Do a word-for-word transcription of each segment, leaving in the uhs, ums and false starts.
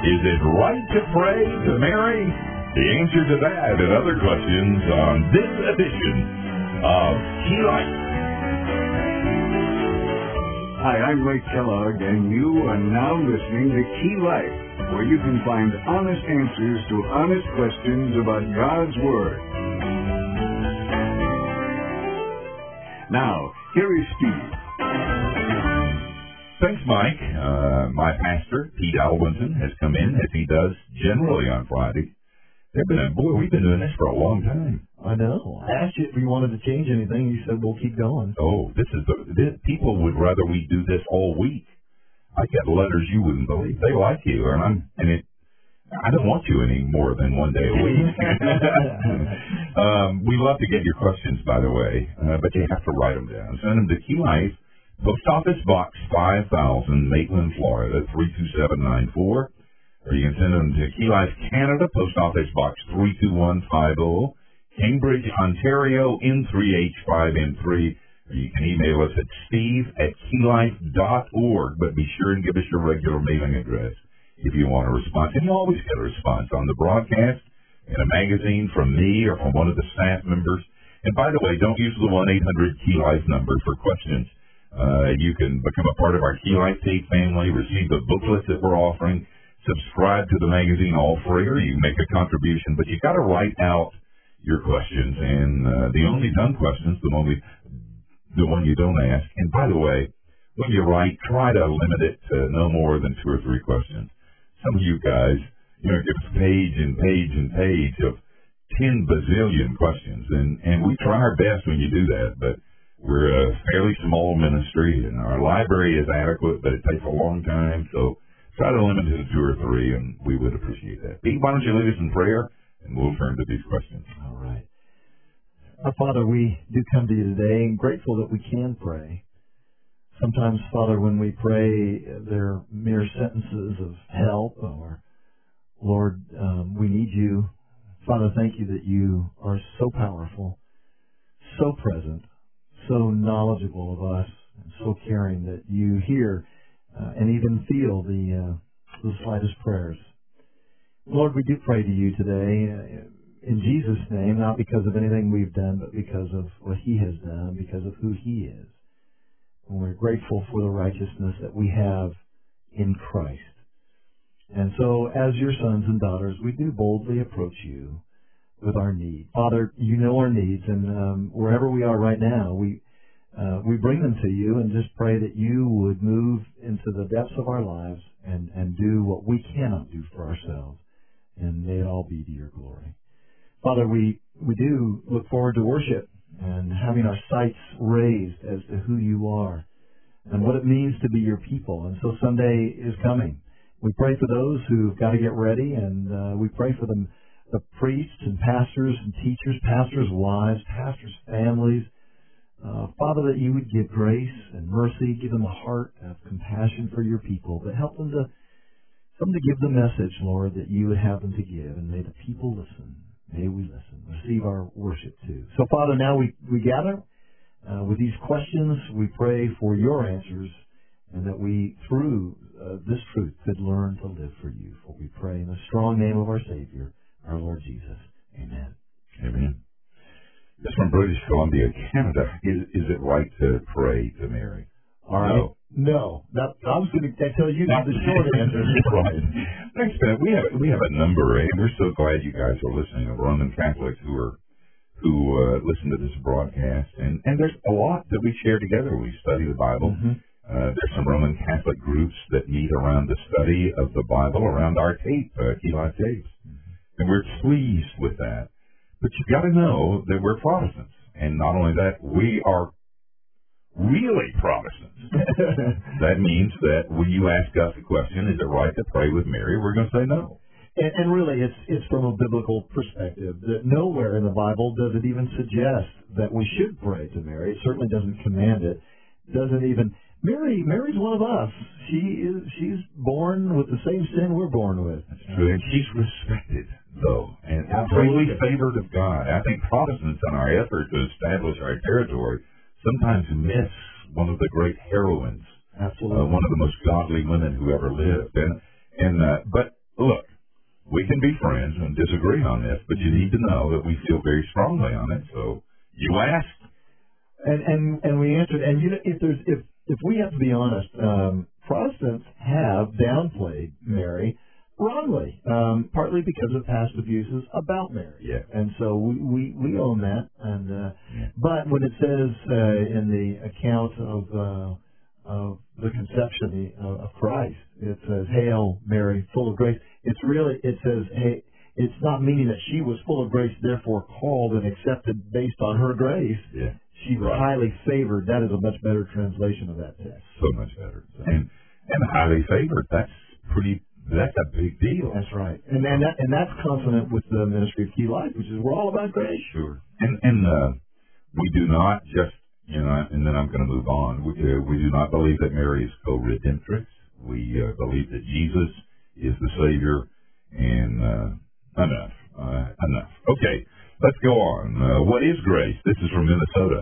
Is it right to pray to Mary? The answer to that and other questions on this edition of Key Life. Hi, I'm Ray Kellogg, and you are now listening to Key Life, where you can find honest answers to honest questions about God's Word. Now, here is Steve. Thanks, Mike. Uh, my pastor, Pete Alwinson, has come in, as he does generally on Friday. They've been, boy, we've been doing this for a long time. I know. I asked you if you wanted to change anything. You said we'll keep going. Oh, this is the this, people would rather we do this all week. I get letters you wouldn't believe. They like you, and I'm and it. I don't want you any more than one day a week. um, we love to get your questions, by the way, uh, but you have to write them down. Send them to Key Life, Post Office Box five thousand, Maitland, Florida three two seven nine four. Or you can send them to Key Life Canada, Post Office Box three two one five zero, Cambridge, Ontario, N three H five N three. Or you can email us at steve at keylife dot org, but be sure and give us your regular mailing address if you want a response. And you always get a response on the broadcast, in a magazine, from me or from one of the staff members. And by the way, don't use the one eight hundred Key Life number for questions. Uh, you can become a part of our Key Life Tape family, receive the booklets that we're offering, subscribe to the magazine, all free, or you make a contribution, but you got to write out your questions, and uh, the only dumb questions, the one we, the one you don't ask. And by the way, when you write, try to limit it to no more than two or three questions. Some of you guys, you know, give us page and page and page of ten bazillion questions, and and we try our best when you do that, but we're a fairly small ministry, and our library is adequate, but it takes a long time, so try to limit it to two or three, and we would appreciate that. Pete, why don't you lead us in prayer, and we'll turn to these questions. All right. Our Father, we do come to you today, and grateful that we can pray. Sometimes, Father, when we pray, they're mere sentences of help, or, Lord, um, we need you. Father, thank you that you are so powerful, so present, so knowledgeable of us, and so caring that you hear Uh, and even feel the, uh, the slightest prayers. Lord, we do pray to you today uh, in Jesus' name, not because of anything we've done, but because of what he has done, because of who he is. And we're grateful for the righteousness that we have in Christ. And so, as your sons and daughters, we do boldly approach you with our need. Father, you know our needs, and um, wherever we are right now, we Uh, we bring them to you and just pray that you would move into the depths of our lives and, and do what we cannot do for ourselves. And may it all be to your glory. Father, we, we do look forward to worship and having our sights raised as to who you are and what it means to be your people. And so Sunday is coming. We pray for those who've got to get ready, and uh, we pray for them, the priests and pastors and teachers, pastors' wives, pastors' families. Uh, Father, that you would give grace and mercy, give them a heart of compassion for your people, but help them to, help them to give the message, Lord, that you would have them to give. And may the people listen. May we listen. Receive our worship, too. So, Father, now we, we gather uh, with these questions. We pray for your answers, and that we, through uh, this truth, could learn to live for you. For we pray in the strong name of our Savior, our Lord Jesus. Amen. Amen. This from British Columbia, Canada. Is, is it right to pray to Mary? All right. No. No. That, I was going to tell you the short answer. Right. Thanks, Ben. We have we have a number, and we're so glad you guys are listening, of Roman Catholics who are who uh, listen to this broadcast. And, and there's a lot that we share together. We study the Bible. Mm-hmm. Uh, there's some Roman Catholic groups that meet around the study of the Bible, around our tape, uh, Key Life tapes. Mm-hmm. And we're pleased with that. But you've got to know that we're Protestants. And not only that, we are really Protestants. That means that when you ask us a question, is it right to pray with Mary, we're going to say no. And, and really, it's it's from a biblical perspective that nowhere in the Bible does it even suggest that we should pray to Mary. It certainly doesn't command it. Doesn't even... Mary, Mary's one of us. She is. She's born with the same sin we're born with. That's true, and she's respected, though, and greatly favored of God. I think Protestants, in our effort to establish our territory, sometimes miss one of the great heroines, absolutely, uh, one of the most godly women who ever lived. And and uh, but can be friends and disagree on this, but you need to know that we feel very strongly on it. So you asked, and and and we answered. And you know, if there's if if we have to be honest, um, Protestants have downplayed Mary wrongly, um, partly because of past abuses about Mary. Yeah. And so we, we, we own that. And uh, yeah. But when it says uh, in the account of uh, of the conception of, of Christ, it says, "Hail Mary, full of grace." It's really, it says, hey, it's not meaning that she was full of grace, therefore called and accepted based on her grace. Yeah. She was right. highly favored. That is a much better translation of that text. So much better. And, and highly favored, that's pretty, that's a big deal. That's right. And and, that, and that's consonant with the ministry of Key Life, which is we're all about grace. Sure. And, and uh, we do not just, you know, and then I'm going to move on. We, uh, we do not believe that Mary is co-redemptrix. We uh, believe that Jesus is the Savior, and uh, enough, uh, enough. Okay, let's go on. Uh, what is grace? This is from Minnesota.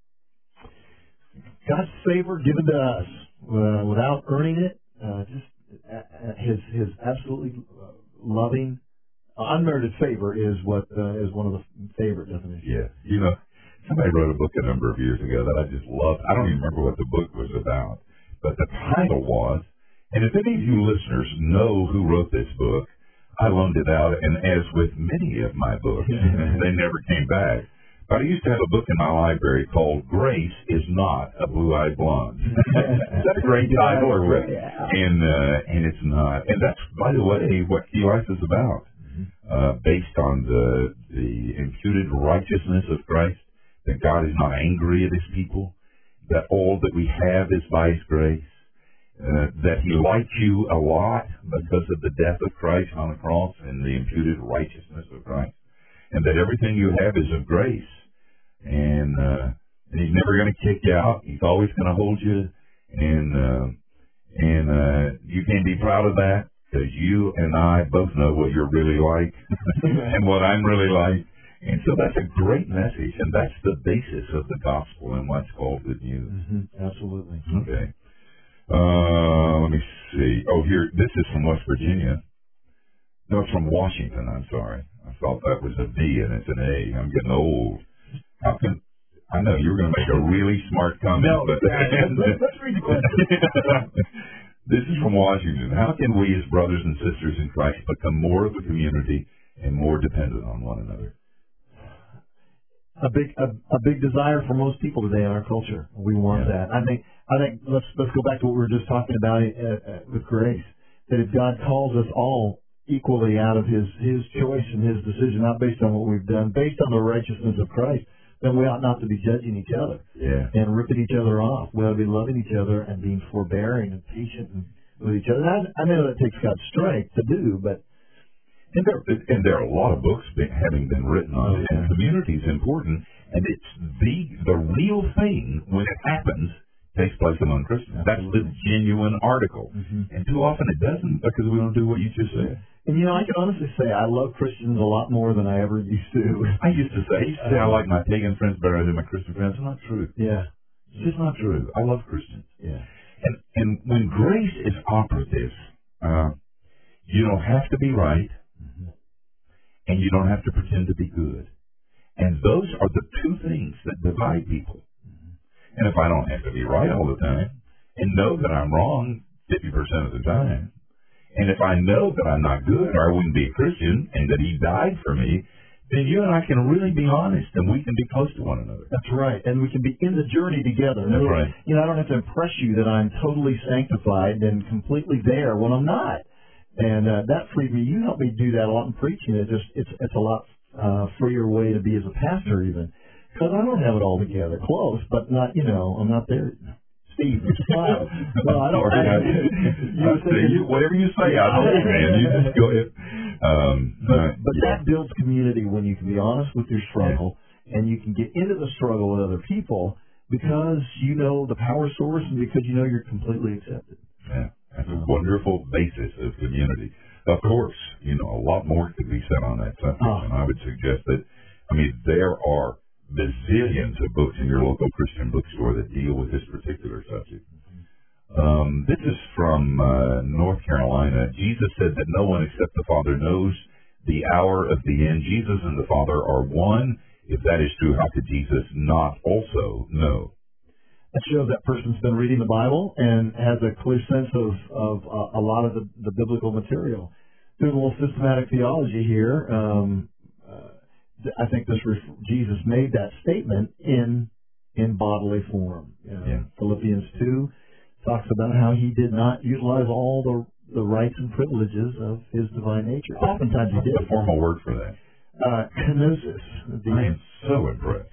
God's favor given to us uh, without earning it, uh, just uh, his his absolutely loving, unmerited favor is what uh, is one of the favorite definitions. Yeah, you know, somebody wrote a book a number of years ago that I just loved. I don't even remember what the book was about, but the title was. And if any of you listeners know who wrote this book, I loaned it out, and as with many of my books, they never came back. But I used to have a book in my library called "Grace is Not a Blue-Eyed Blonde." Is that a great title? Or yeah. And uh, and it's not. And that's, by the way, what Key Life is about, uh, based on the the imputed righteousness of Christ, that God is not angry at His people, that all that we have is by His grace. Uh, that He liked you a lot because of the death of Christ on the cross and the imputed righteousness of Christ, and that everything you have is of grace, and uh, and He's never going to kick you out. He's always going to hold you, and uh, and uh, you can be proud of that, because you and I both know what you're really like and what I'm really like, and so that's a great message, and that's the basis of the gospel and what's called good news. Mm-hmm. Absolutely. Okay. Uh, let me see. Oh, here, this is from West Virginia. No, it's from Washington, I'm sorry. I thought that was a D and it's an A. I'm getting old. How can, I know you were going to make a really smart comment. No, but let's, let's read the question. This is from Washington. How can we as brothers and sisters in Christ become more of a community and more dependent on one another? A big, a, a big desire for most people today in our culture. We want yeah. that. I think, I think. Let's let's go back to what we were just talking about uh, uh, with grace. That if God calls us all equally out of His His choice and His decision, not based on what we've done, based on the righteousness of Christ, then we ought not to be judging each other yeah. and ripping each other off. We ought to be loving each other and being forbearing and patient and, with each other. And I, I know that takes God's strength to do, but. And there, and there are a lot of books been, having been written on it, and community is important, and it's the the real thing when it happens takes place among Christians. Absolutely. That's the genuine article. Mm-hmm. And too often it doesn't, because we don't do what you just said. And, you know, I can honestly say I love Christians a lot more than I ever used to. I used to say, I used to say I like my pagan friends better than my Christian friends. It's not true. Yeah. It's just not true. I love Christians. Yeah. And, and when grace is operative, uh, you don't have to be right. And you don't have to pretend to be good. And those are the two things that divide people. Mm-hmm. And if I don't have to be right all the time, and know that I'm wrong fifty percent of the time, and if I know that I'm not good, or I wouldn't be a Christian, and that He died for me, then you and I can really be honest, and we can be close to one another. That's right. And we can be in the journey together. That's right. You know, I don't have to impress you that I'm totally sanctified and completely there when I'm not. And uh, that freed me. You helped me do that a lot in preaching. It just it's it's a lot uh, freer way to be as a pastor, even because I don't have it all together. Close, but not. You know, I'm not there. Steve, you smile. No, I don't. I, you uh, say you, whatever you say, I know, man. You just go ahead. Um, but uh, but yeah. that builds community when you can be honest with your struggle, yeah. and you can get into the struggle with other people because you know the power source and because you know you're completely accepted. Yeah. That's a wonderful basis of community. Of course, you know, a lot more could be said on that subject, oh. and I would suggest that, I mean, there are bazillions of books in your local Christian bookstore that deal with this particular subject. Um, this is from uh, North Carolina. Jesus said that no one except the Father knows the hour of the end. Jesus and the Father are one. If that is true, how could Jesus not also know? That shows that person's been reading the Bible and has a clear sense of, of uh, a lot of the, the biblical material. Doing a little systematic theology here, um, uh, I think this ref- Jesus made that statement in in bodily form. You know, Yeah. Philippians two talks about how he did not utilize all the the rights and privileges of his divine nature. Oftentimes he did. What's the formal word for that? Uh, kenosis. The, I am so impressed.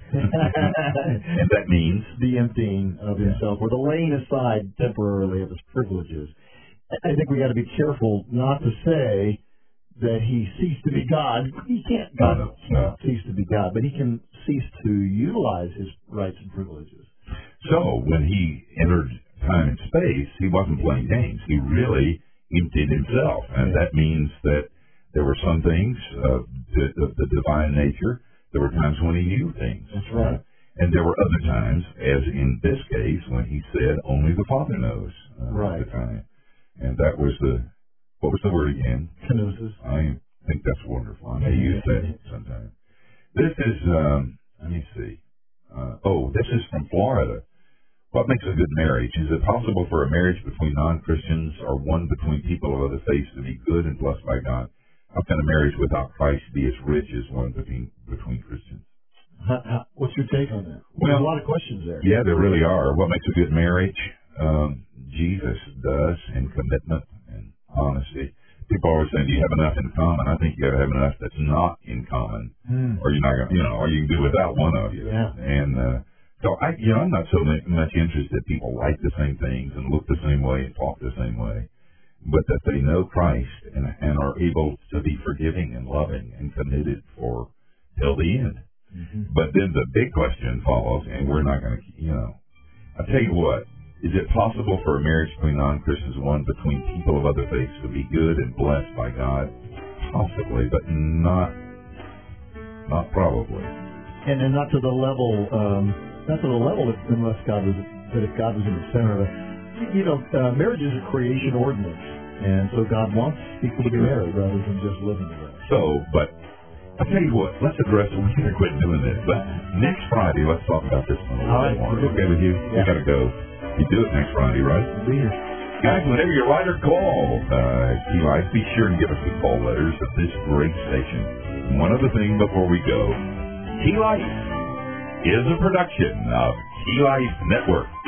And that means? The emptying of himself, or the laying aside temporarily of his privileges. I think we got to be careful not to say that he ceased to be God. He can't, God No, no, can't no. cease to be God, but he can cease to utilize his rights and privileges. So when he entered time and space, he wasn't playing games. He really emptied himself, and that means that there were some things of the, of the divine nature. There were times when he knew things. That's right. And there were other times, as in this case, when he said, only the Father knows uh, Right. at the time. And that was the, what was the word again? Kenosis. I think that's wonderful. I may use that sometime. This is, um, let me see. Uh, oh, this is from Florida. What makes a good marriage? Is it possible for a marriage between non-Christians or one between people of other faiths to be good and blessed by God? How can a marriage without Christ be as rich as one between between Christians? How, how, what's your take on that? Well, There's a lot of questions there. Yeah, there really are. What makes a good marriage? Um, Jesus does, and commitment and honesty. People always say, "Do you have enough in common?" I think you got to have enough that's not in common, Hmm. or you're not gonna, you know, or you can do without one of you. Yeah. And uh, so I, you know, I'm not so much interested that people like the same things and look the same way and talk the same way, but that they know Christ and, and are able to be forgiving and loving and committed for till the end. Mm-hmm. But then the big question follows, and we're not going to, you know, I'll tell you what, is it possible for a marriage between non-Christians and one between people of other faiths to be good and blessed by God? Possibly, but not, not probably. And and not to the level, um, not to the level that unless God was, that if God was in the center of it. You know, uh, marriage is a creation ordinance, and so God wants people to be married rather than just living together. So, but I'll tell you what, let's address it. We're going to quit doing this. But next Friday, let's talk about this one a little All right. bit more. Okay with you? Yeah. You got to go. You do it next Friday, right? We'll be here. Guys, whenever you write or call, uh, Key Life, be sure and give us the call letters of this great station. One other thing before we go, Key Life is a production of Key Life Network.